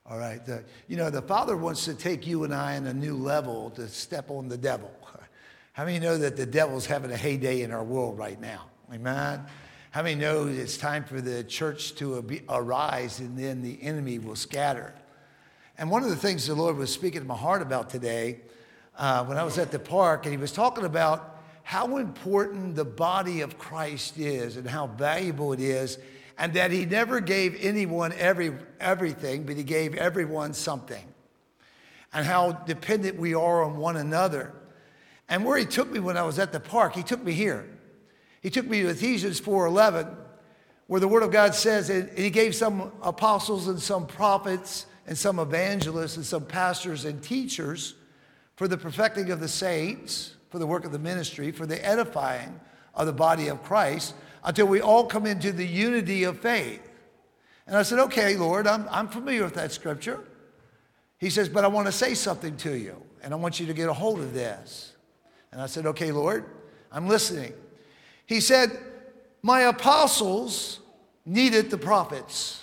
All right. The Father wants to take you and I in a new level to step on the devil. How many know that the devil's having a heyday in our world right now? Amen. How many know it's time for the church to arise and then the enemy will scatter? And one of the things the Lord was speaking to my heart about today when I was at the park, and he was talking about how important the body of Christ is and how valuable it is, and that he never gave anyone everything, but he gave everyone something, and how dependent we are on one another. And where he took me when I was at the park, he took me here. He took me to Ephesians 4:11, where the Word of God says, and he gave some apostles and some prophets and some evangelists and some pastors and teachers for the perfecting of the saints, for the work of the ministry, for the edifying of the body of Christ, until we all come into the unity of faith. And I said, okay, Lord, I'm familiar with that scripture. He says, but I want to say something to you, and I want you to get a hold of this. And I said, okay, Lord, I'm listening. He said, my apostles needed the prophets.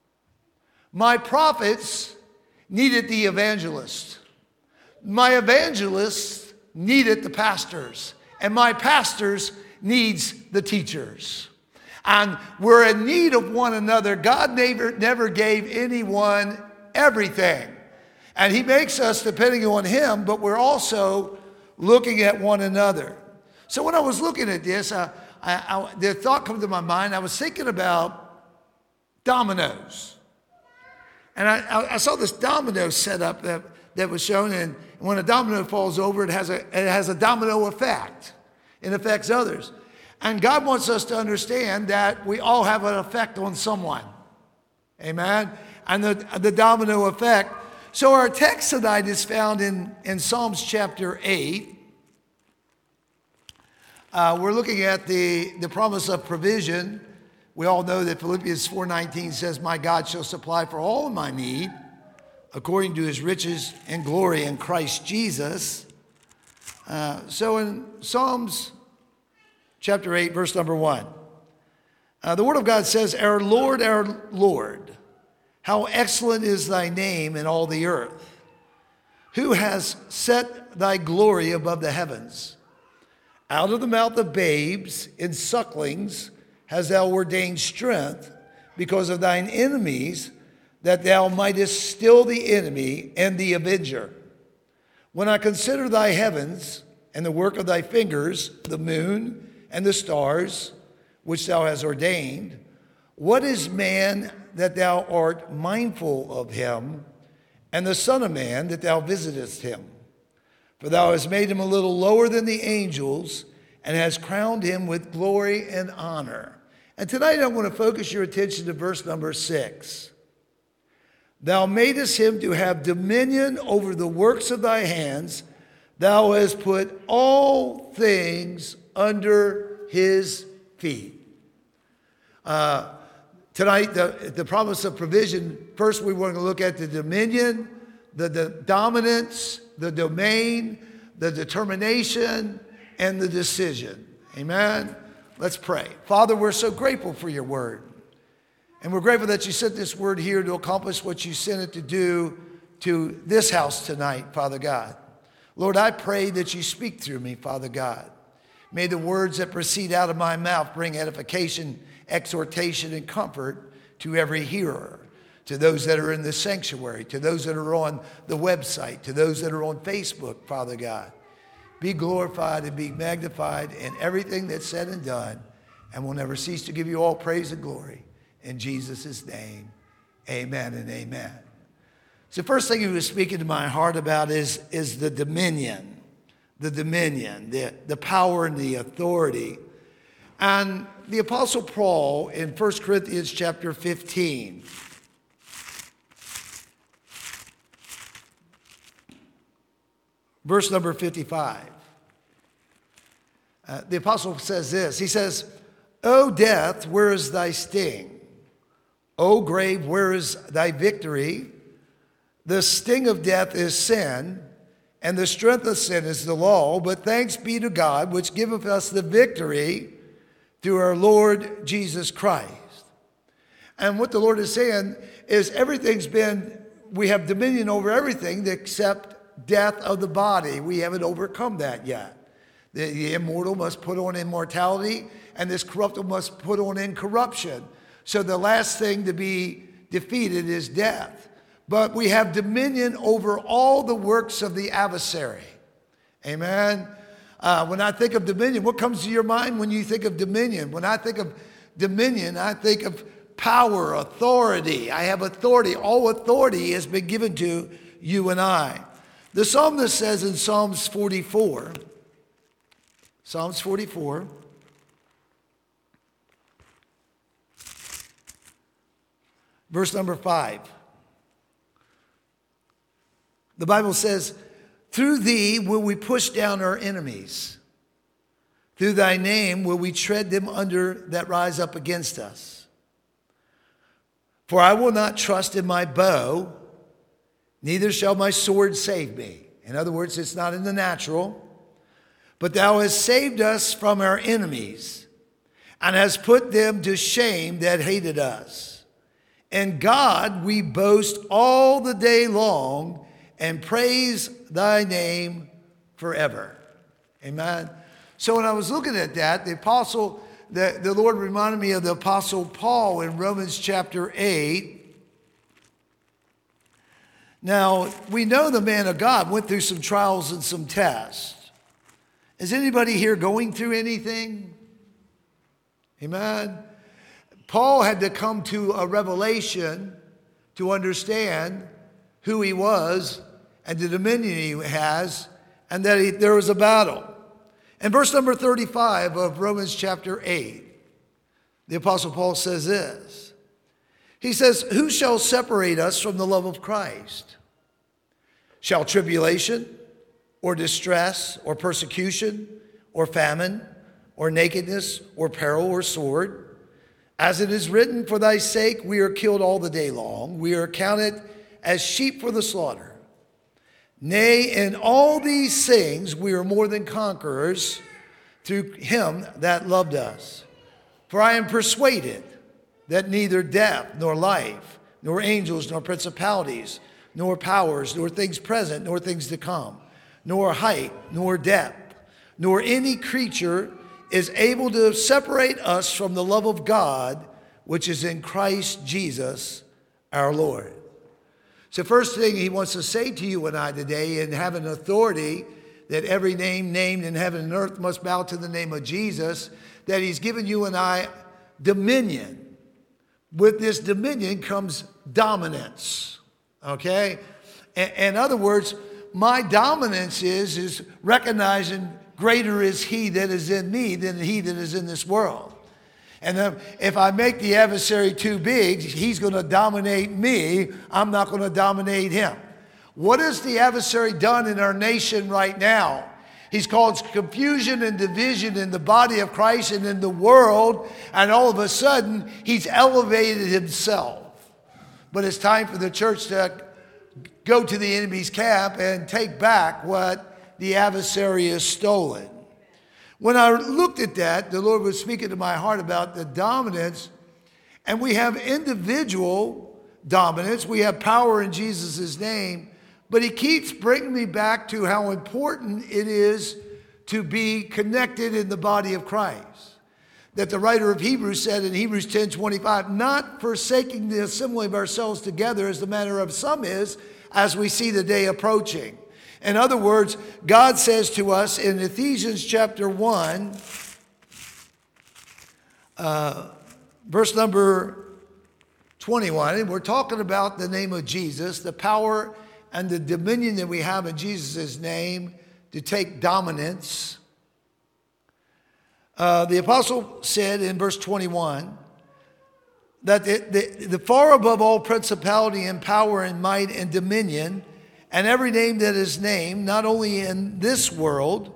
My prophets needed the evangelists. My evangelists needed the pastors. And my pastors needs the teachers. And we're in need of one another. God never gave anyone everything. And he makes us depending on him, but we're also looking at one another. So when I was looking at this, the thought came to my mind. I was thinking about dominoes. And I saw this domino set up that was shown. And when a domino falls over, it has a domino effect. It affects others. And God wants us to understand that we all have an effect on someone. Amen? And the domino effect. So our text tonight is found in Psalms chapter 8. We're looking at the promise of provision. We all know that Philippians 4:19 says, my God shall supply for all of my need according to his riches and glory in Christ Jesus. So in Psalms chapter 8, verse number 1, the Word of God says, our Lord, how excellent is thy name in all the earth. Who has set thy glory above the heavens? Out of the mouth of babes and sucklings hast thou ordained strength because of thine enemies, that thou mightest still the enemy and the avenger. When I consider thy heavens and the work of thy fingers, the moon and the stars, which thou hast ordained, what is man that thou art mindful of him, and the Son of Man that thou visitest him? For thou hast made him a little lower than the angels, and hast crowned him with glory and honor. And tonight I want to focus your attention to verse number 6. Thou madest him to have dominion over the works of thy hands. Thou hast put all things under his feet. Tonight, the promise of provision, first we want to look at the dominion, the dominance, the domain, the determination, and the decision. Amen? Let's pray. Father, we're so grateful for your word. And we're grateful that you sent this word here to accomplish what you sent it to do to this house tonight, Father God. Lord, I pray that you speak through me, Father God. May the words that proceed out of my mouth bring edification, exhortation, and comfort to every hearer, to those that are in the sanctuary, to those that are on the website, to those that are on Facebook, Father God. Be glorified and be magnified in everything that's said and done, and we'll never cease to give you all praise and glory. In Jesus' name, amen and amen. So the first thing he was speaking to my heart about is the dominion, the power and the authority. And the Apostle Paul in 1 Corinthians chapter 15, verse number 55. The apostle says this. He says, O death, where is thy sting? O grave, where is thy victory? The sting of death is sin, and the strength of sin is the law. But thanks be to God, which giveth us the victory through our Lord Jesus Christ. And what the Lord is saying is everything's been we have dominion over everything except death of the body. We haven't overcome that yet. The immortal must put on immortality, and this corruptible must put on incorruption. So the last thing to be defeated is death. But we have dominion over all the works of the adversary. Amen. When I think of dominion, what comes to your mind when you think of dominion? When I think of dominion, I think of power, authority. I have authority. All authority has been given to you and I. The psalmist says in Psalms 44, verse number 5. The Bible says, through thee will we push down our enemies. Through thy name will we tread them under that rise up against us. For I will not trust in my bow, neither shall my sword save me. In other words, it's not in the natural. But thou hast saved us from our enemies, and hast put them to shame that hated us. In God we boast all the day long, and praise thy name forever. Amen. So when I was looking at that, the Lord reminded me of the Apostle Paul in Romans chapter 8. Now, we know the man of God went through some trials and some tests. Is anybody here going through anything? Amen. Paul had to come to a revelation to understand who he was and the dominion he has, and that there was a battle. In verse number 35 of Romans chapter 8, the Apostle Paul says this. He says, who shall separate us from the love of Christ? Shall tribulation, or distress, or persecution, or famine, or nakedness, or peril, or sword? As it is written, for thy sake we are killed all the day long. We are counted as sheep for the slaughter. Nay, in all these things we are more than conquerors through him that loved us. For I am persuaded that neither death, nor life, nor angels, nor principalities, nor powers, nor things present, nor things to come, nor height, nor depth, nor any creature is able to separate us from the love of God, which is in Christ Jesus our Lord. So first thing he wants to say to you and I today, in having authority that every name named in heaven and earth must bow to the name of Jesus, that he's given you and I dominion. With this dominion comes dominance, okay? In other words, my dominance is recognizing greater is he that is in me than he that is in this world. And if I make the adversary too big, he's going to dominate me. I'm not going to dominate him. What has the adversary done in our nation right now? He's caused confusion and division in the body of Christ and in the world. And all of a sudden, he's elevated himself. But it's time for the church to go to the enemy's camp and take back what the adversary has stolen. When I looked at that, the Lord was speaking to my heart about the dominance. And we have individual dominance. We have power in Jesus' name. But he keeps bringing me back to how important it is to be connected in the body of Christ. That the writer of Hebrews said in Hebrews 10:25, not forsaking the assembly of ourselves together as the manner of some is, as we see the day approaching. In other words, God says to us in Ephesians chapter 1, verse number 21, and we're talking about the name of Jesus, the power and the dominion that we have in Jesus' name to take dominance. The apostle said in verse 21 that the far above all principality and power and might and dominion and every name that is named, not only in this world,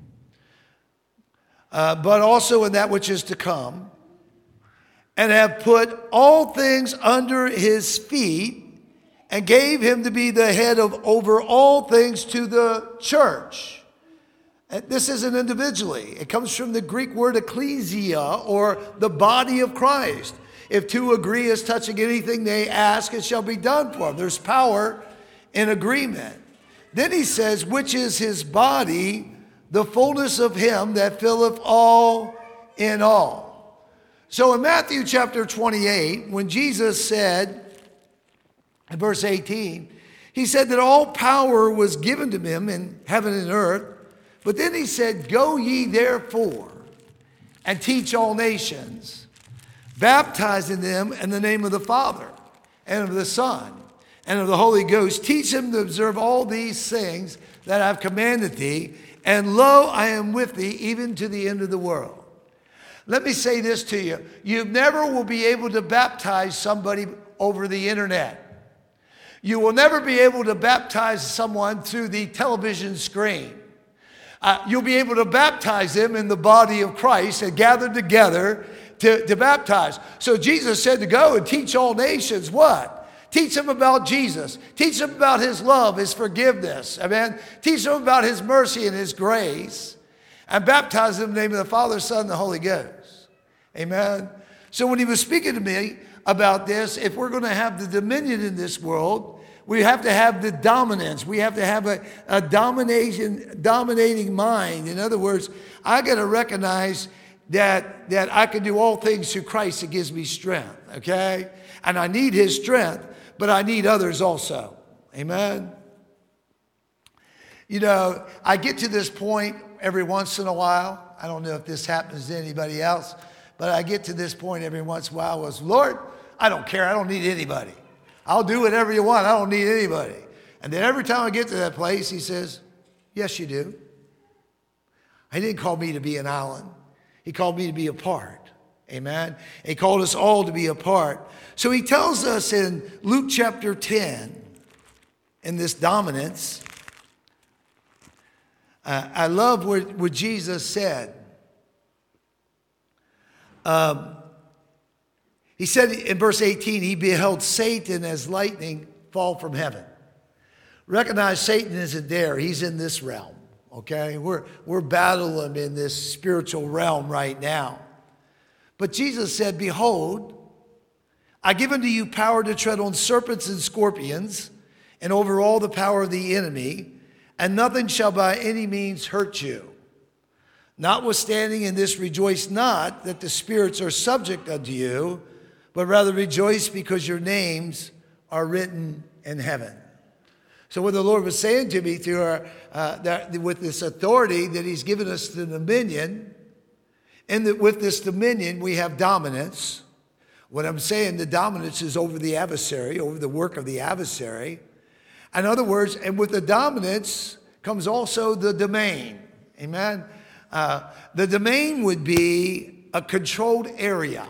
but also in that which is to come, and have put all things under his feet, and gave him to be the head of over all things to the church. And this isn't individually. It comes from the Greek word ecclesia, or the body of Christ. If two agree as touching anything they ask, it shall be done for them. There's power in agreement. Then he says, which is his body, the fullness of him that filleth all in all. So in Matthew chapter 28, when Jesus said, in verse 18, he said that all power was given to him in heaven and earth. But then he said, go ye therefore and teach all nations, baptizing them in the name of the Father and of the Son and of the Holy Ghost. Teach them to observe all these things that I've commanded thee. And lo, I am with thee even to the end of the world. Let me say this to you. You never will be able to baptize somebody over the internet. You will never be able to baptize someone through the television screen. You'll be able to baptize them in the body of Christ and gather together to baptize. So Jesus said to go and teach all nations what? Teach them about Jesus. Teach them about his love, his forgiveness. Amen. Teach them about his mercy and his grace. And baptize them in the name of the Father, Son, and the Holy Ghost. Amen. So when he was speaking to me about this, if we're going to have the dominion in this world, we have to have the dominance. We have to have a dominating mind. In other words, I got to recognize that I can do all things through Christ that gives me strength, okay? And I need his strength, but I need others also. Amen? You know, I get to this point every once in a while. I don't know if this happens to anybody else, but I get to this point every once in a while was, Lord, I don't care. I don't need anybody. I'll do whatever you want. I don't need anybody. And then every time I get to that place, he says, yes, you do. He didn't call me to be an island. He called me to be a part. Amen. He called us all to be a part. So he tells us in Luke chapter 10, in this dominance, I love what Jesus said. He said in verse 18, he beheld Satan as lightning fall from heaven. Recognize Satan isn't there. He's in this realm, okay? We're battling in this spiritual realm right now. But Jesus said, behold, I give unto you power to tread on serpents and scorpions and over all the power of the enemy, and nothing shall by any means hurt you. Notwithstanding in this rejoice not that the spirits are subject unto you, but rather rejoice because your names are written in heaven. So what the Lord was saying to me through with this authority that he's given us the dominion, and that with this dominion we have dominance. What I'm saying, the dominance is over the adversary, over the work of the adversary. In other words, and with the dominance comes also the domain. Amen. The domain would be a controlled area.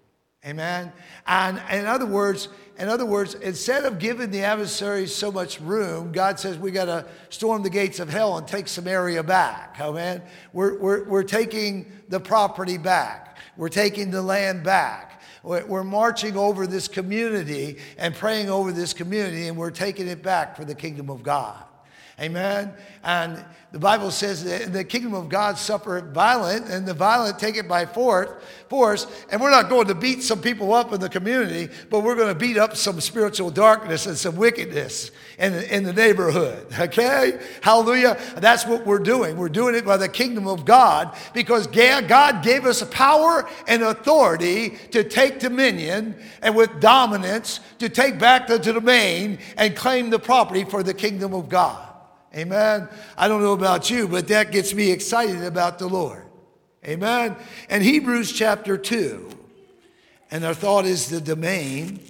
Amen. And in other words, instead of giving the adversary so much room, God says we got to storm the gates of hell and take some area back. Amen. We're taking the property back. We're taking the land back. We're marching over this community and praying over this community, and we're taking it back for the kingdom of God. Amen. And the Bible says that the kingdom of God suffereth violent, and the violent take it by force. And we're not going to beat some people up in the community, but we're going to beat up some spiritual darkness and some wickedness in the neighborhood. Okay? Hallelujah. That's what we're doing. We're doing it by the kingdom of God, because God gave us power and authority to take dominion, and with dominance to take back the domain and claim the property for the kingdom of God. Amen. I don't know about you, but that gets me excited about the Lord. Amen. And Hebrews chapter 2, and our thought is the domain.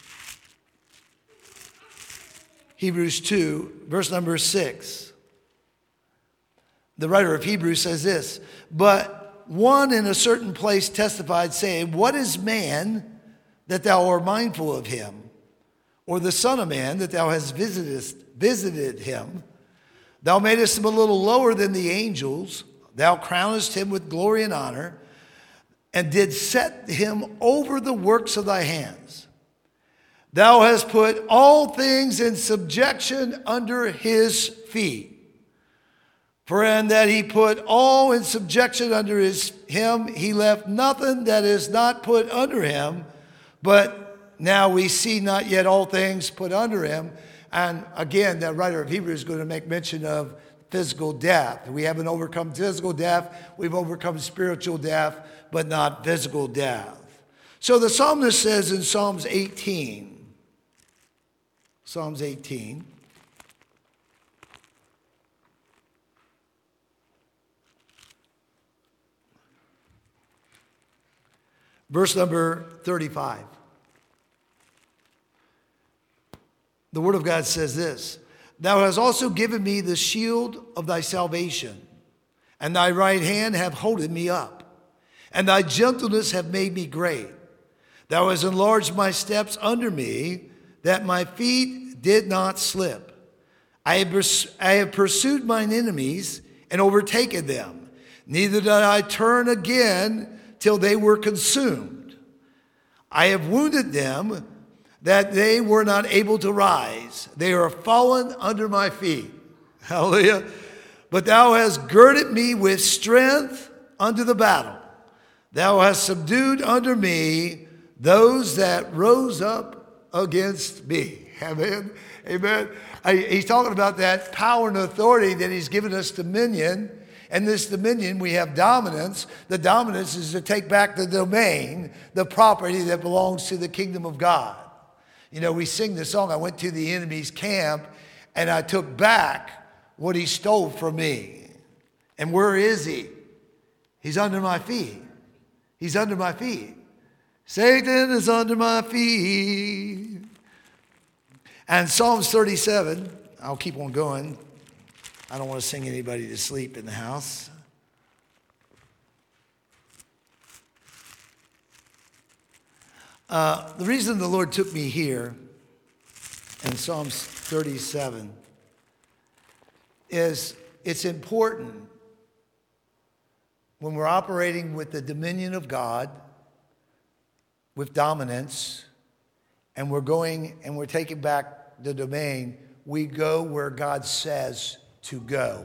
Hebrews 2, verse number 6. The writer of Hebrews says this, but one in a certain place testified, saying, what is man that thou art mindful of him? Or the son of man that thou hast visited him? Thou madest him a little lower than the angels. Thou crownest him with glory and honor, and did set him over the works of thy hands. Thou hast put all things in subjection under his feet. For in that he put all in subjection under him, he left nothing that is not put under him. But now we see not yet all things put under him. And again, the writer of Hebrews is going to make mention of physical death. We haven't overcome physical death. We've overcome spiritual death, but not physical death. So the psalmist says in Psalms 18, verse number 35. The word of God says this: Thou hast also given me the shield of thy salvation, and thy right hand hath holden me up, and thy gentleness hath made me great. Thou hast enlarged my steps under me, that my feet did not slip. I have pursued mine enemies and overtaken them. Neither did I turn again till they were consumed. I have wounded them that they were not able to rise. They are fallen under my feet. Hallelujah. But thou hast girded me with strength unto the battle. Thou hast subdued under me those that rose up against me. Amen. Amen. He's talking about that power and authority that he's given us dominion. And this dominion, we have dominance. The dominance is to take back the domain, the property that belongs to the kingdom of God. You know, we sing the song, I went to the enemy's camp and I took back what he stole from me. And where is he? He's under my feet. He's under my feet. Satan is under my feet. And Psalms 37, I'll keep on going. I don't want to sing anybody to sleep in the house. The reason the Lord took me here in Psalms 37 is it's important when we're operating with the dominion of God, with dominance, and we're going and we're taking back the domain, we go where God says to go.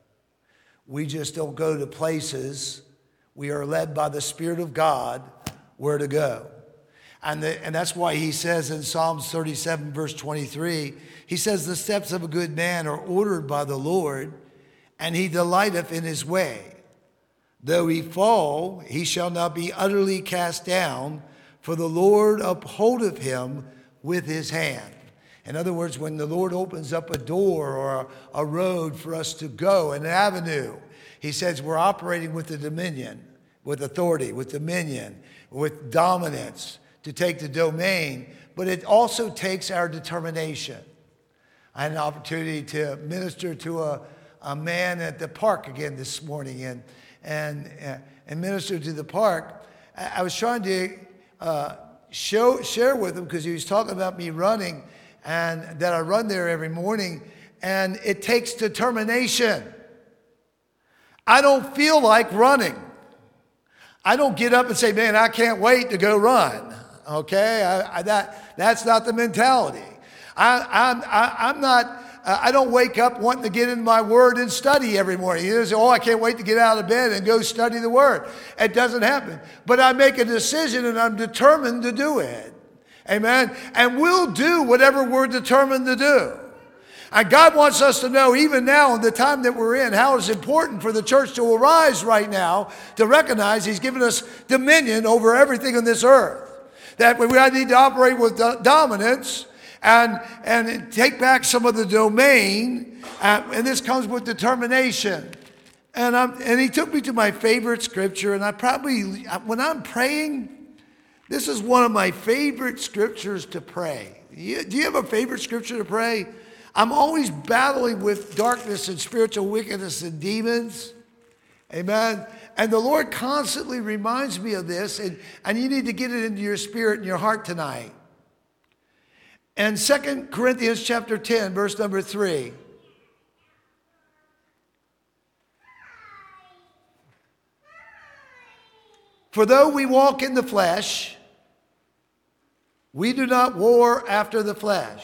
We just don't go to places. We are led by the Spirit of God where to go. And that's why he says in Psalms 37, verse 23, he says, the steps of a good man are ordered by the Lord, and he delighteth in his way. Though he fall, he shall not be utterly cast down, for the Lord upholdeth him with his hand. In other words, when the Lord opens up a door or a road for us to go, an avenue, he says we're operating with the dominion, with authority, with dominion, with dominance, to take the domain, but it also takes our determination. I had an opportunity to minister to a man at the park again this morning and minister to the park. I was trying to share with him because he was talking about me running and that I run there every morning, and it takes determination. I don't feel like running. I don't get up and say, man, I can't wait to go run. Okay, that's not the mentality. I'm not. I don't wake up wanting to get in my word and study every morning. You say, oh, I can't wait to get out of bed and go study the word. It doesn't happen. But I make a decision and I'm determined to do it. Amen. And we'll do whatever we're determined to do. And God wants us to know, even now in the time that we're in, how it's important for the church to arise right now to recognize he's given us dominion over everything on this earth. That we need to operate with dominance and take back some of the domain. And this comes with determination. And he took me to my favorite scripture. And when I'm praying, this is one of my favorite scriptures to pray. Do you have a favorite scripture to pray? I'm always battling with darkness and spiritual wickedness and demons. Amen. And the Lord constantly reminds me of this, and you need to get it into your spirit and your heart tonight. And 2 Corinthians chapter 10, verse number 3. For though we walk in the flesh, we do not war after the flesh.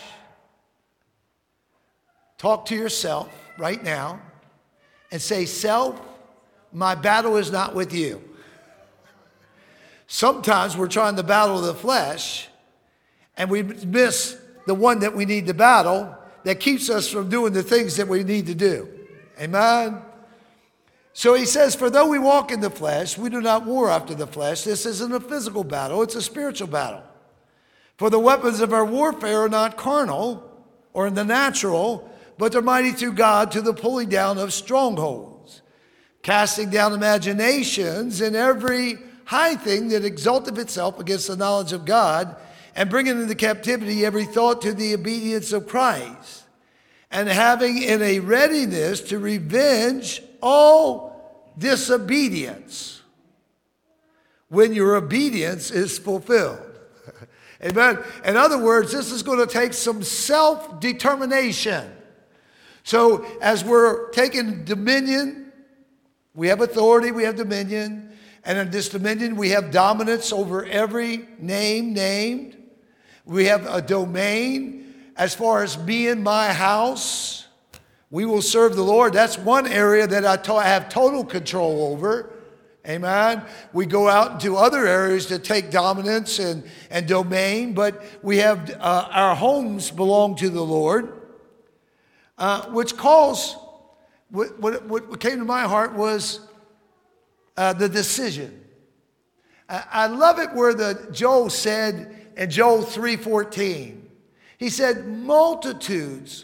Talk to yourself right now and say, self, my battle is not with you. Sometimes we're trying to battle the flesh and we miss the one that we need to battle that keeps us from doing the things that we need to do. Amen? So he says, for though we walk in the flesh, we do not war after the flesh. This isn't a physical battle, it's a spiritual battle. For the weapons of our warfare are not carnal or in the natural, but they're mighty through God to the pulling down of strongholds, casting down imaginations and every high thing that exalteth itself against the knowledge of God, and bringing into captivity every thought to the obedience of Christ, and having in a readiness to revenge all disobedience when your obedience is fulfilled. Amen. In other words, this is going to take some self-determination. So as we're taking dominion, we have authority, we have dominion. And in this dominion, we have dominance over every name named. We have a domain. As far as me and my house, we will serve the Lord. That's one area that I have total control over. Amen. We go out into other areas to take dominance and domain, but we have our homes belong to the Lord, which calls, what came to my heart was the decision. I love it where Joel said in Joel 3:14, he said, multitudes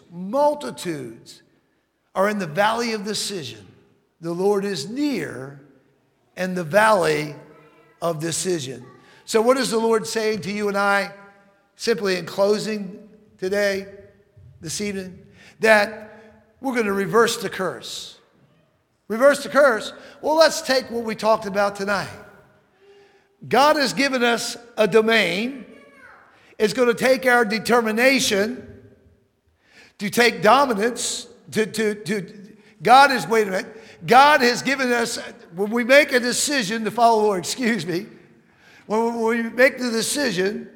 are in the valley of decision. The Lord is near in the valley of decision. So what is the Lord saying to you and I, simply in closing today, this evening? That we're going to reverse the curse. Reverse the curse. Well, let's take what we talked about tonight. God has given us a domain. It's going to take our determination to take dominance. God has given us, when we make a decision to follow the Lord, when we make the decision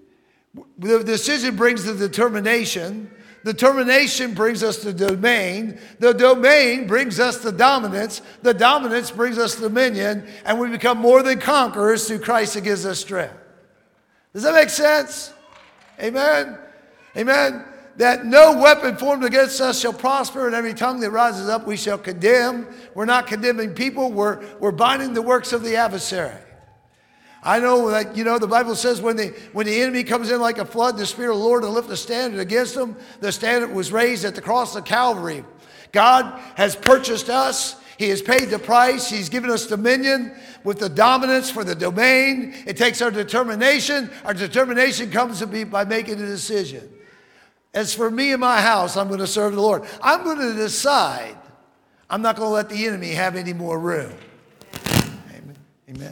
brings the determination. Determination brings us the domain. The domain brings us the dominance. The dominance brings us dominion. And we become more than conquerors through Christ that gives us strength. Does that make sense? Amen? Amen? That no weapon formed against us shall prosper, and every tongue that rises up we shall condemn. We're not condemning people. We're binding the works of the adversary. I know that, the Bible says when the enemy comes in like a flood, the Spirit of the Lord will lift a standard against them. The standard was raised at the cross of Calvary. God has purchased us. He has paid the price. He's given us dominion with the dominance for the domain. It takes our determination. Our determination comes to be by making a decision. As for me and my house, I'm going to serve the Lord. I'm going to decide I'm not going to let the enemy have any more room. Amen. Amen.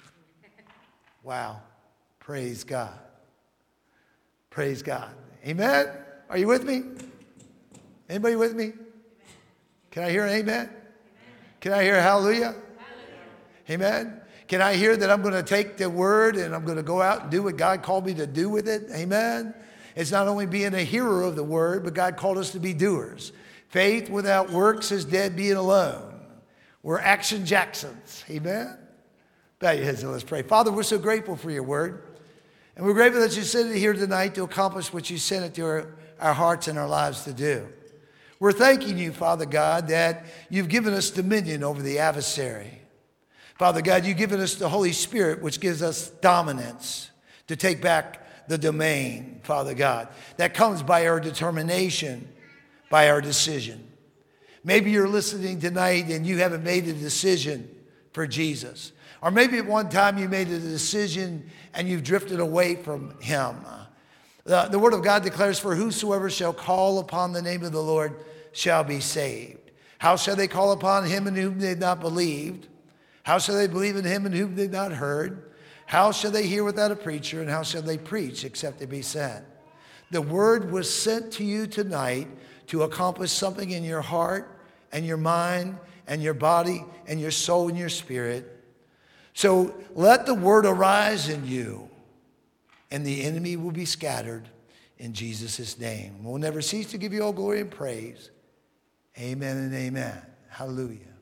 Wow. Praise God. Praise God. Amen. Are you with me? Anybody with me? Can I hear an amen? Can I hear a hallelujah? Amen. Can I hear that I'm going to take the word and I'm going to go out and do what God called me to do with it? Amen. It's not only being a hearer of the word, but God called us to be doers. Faith without works is dead being alone. We're Action Jacksons. Amen. Bow your heads and let's pray. Father, we're so grateful for your word. And we're grateful that you sent it here tonight to accomplish what you sent it to our hearts and our lives to do. We're thanking you, Father God, that you've given us dominion over the adversary. Father God, you've given us the Holy Spirit, which gives us dominance to take back the domain, Father God. That comes by our determination, by our decision. Maybe you're listening tonight and you haven't made a decision for Jesus. Or maybe at one time you made a decision and you've drifted away from him. The word of God declares, for whosoever shall call upon the name of the Lord shall be saved. How shall they call upon him in whom they have not believed? How shall they believe in him in whom they have not heard? How shall they hear without a preacher? And how shall they preach except they be sent? The word was sent to you tonight to accomplish something in your heart and your mind and your body and your soul and your spirit. So let the word arise in you, and the enemy will be scattered in Jesus' name. We'll never cease to give you all glory and praise. Amen and amen. Hallelujah.